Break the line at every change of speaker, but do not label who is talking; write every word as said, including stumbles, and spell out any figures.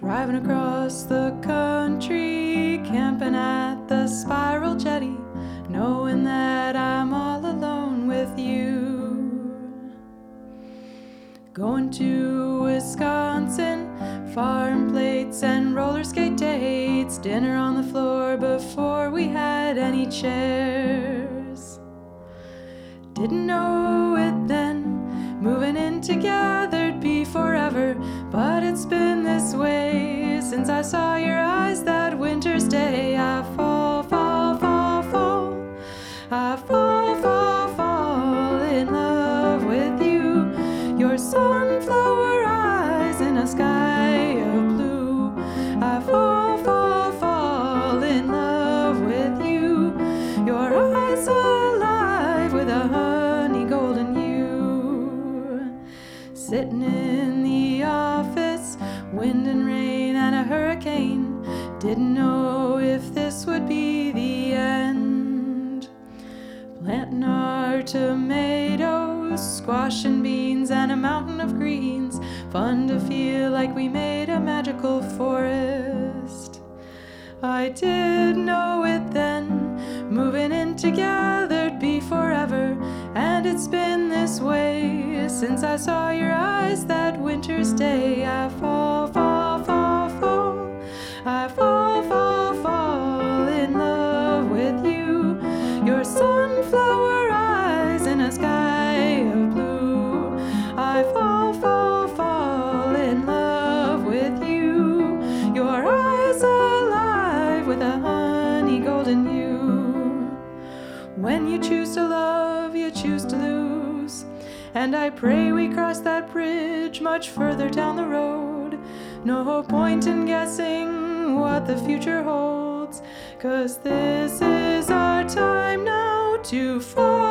Driving across the country, camping at the Spiral Jetty, knowing that I'm all alone with you. Going to Wisconsin, farm plates and roller skate dates, dinner on the floor before we had any chairs. Didn't know it then, moving in together'd be forever, but it's been this way since I saw your eyes that winter's day. I fall, fall, fall, fall, I fall, fall, fall in love with you. Your sunflower eyes in a sky of blue. I fall, fall, fall in love with you. Your eyes alive with a honey golden hue. Sitting in the office, wind and rain and a hurricane, didn't know if this would be the end. Planting our tomatoes, squash and beans and a mountain of greens, fun to feel like we made a magical forest. I did know it then, moving in together'd be forever, and it's been this way since I saw your eyes that winter's day. I fall, fall, fall, fall, I fall, fall, fall in love with you. Your sunflower eyes in a sky of blue. I fall, fall, fall in love with you. Your eyes alive with a honey golden hue. When you choose to love, you choose to lose, and I pray we cross that bridge much further down the road. No point in guessing what the future holds, 'cause this is our time now to fall.